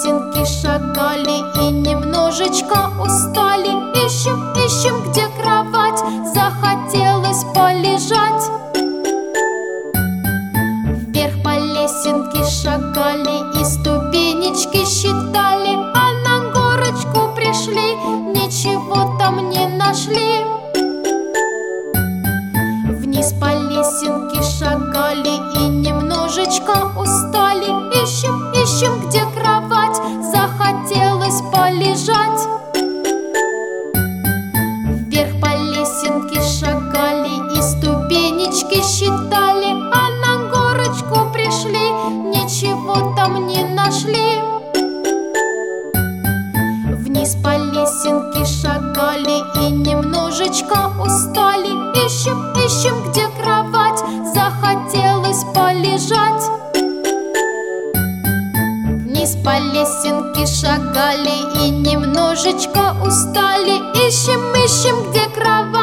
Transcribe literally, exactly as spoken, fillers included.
лесенке шагали и немножечко устали. Ищем, ищем, где кровать, захотелось полежать. Вверх по лесенке шагали и ступенечки считали, а на горочку пришли, ничего там не нашли. Вниз по лесенке шагали и немножечко устали. Ищем, ищем, где кровать, захотелось полежать. Вверх по лесенке шагали и ступенечки считали, а на горочку пришли, ничего там не нашли. Вниз по лесенке шагали и немножечко устали. Ищем, ищем, где кровать, захотелось полежать. Вниз по лесенке шагали и немножечко устали. Ищем, ищем, где кровать.